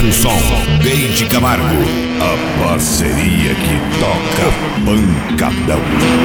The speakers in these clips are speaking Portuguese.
do som, Deide Camargo. A parceria que toca pancadão.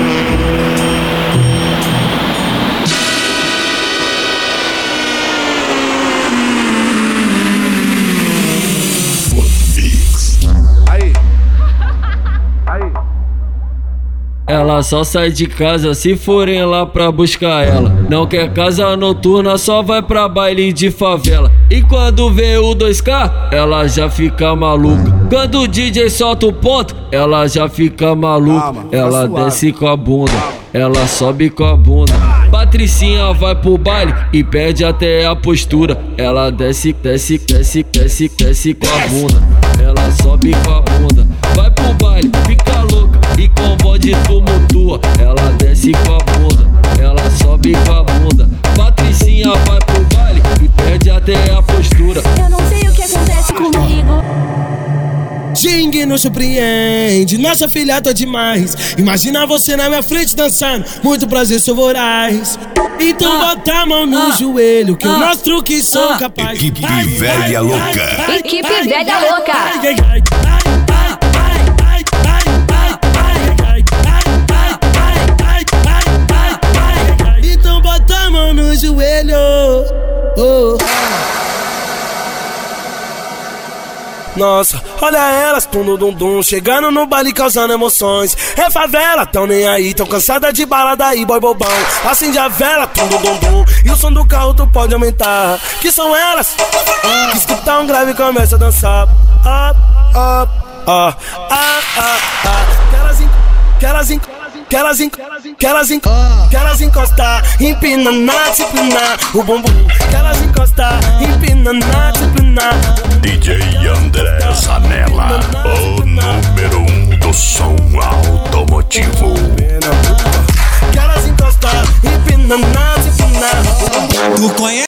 Ela só sai de casa se forem lá pra buscar ela. Não quer casa noturna, só vai pra baile de favela. E quando vê o 2K, ela já fica maluca. Quando o DJ solta o ponto, ela já fica maluca. Ela desce com a bunda, ela sobe com a bunda. Patricinha vai pro baile e perde até a postura. Ela desce com a bunda. Ela sobe com a bunda. Vai pro baile, fica louca e com o bode tumultua. Ela desce com a bunda, ela sobe com a bunda. Patricinha vai pro baile e perde até a postura. Eu não sei o que acontece comigo. Xing nos surpreende, nossa filha tá demais. Imagina você na minha frente dançando, muito prazer, sou voraz. Então bota a mão no joelho, que eu mostro que sou capaz. Equipe Velha Louca. Equipe Velha Louca. Então bota a mão no joelho. Nossa, olha elas, tum dum dum, chegando no baile causando emoções. É favela, tão nem aí, tão cansada de balada aí, boy bobão. Acende a vela, tum dum dum, e o som do carro tu pode aumentar. Que são elas, que escuta um grave e começa a dançar. Que elas encostar, empina na disciplina, o bumbum. Que elas encostar, empina na disciplina. DJ André Zanella, o número 1 do som automotivo. Que elas encostar, empina na disciplina. Tu conhece?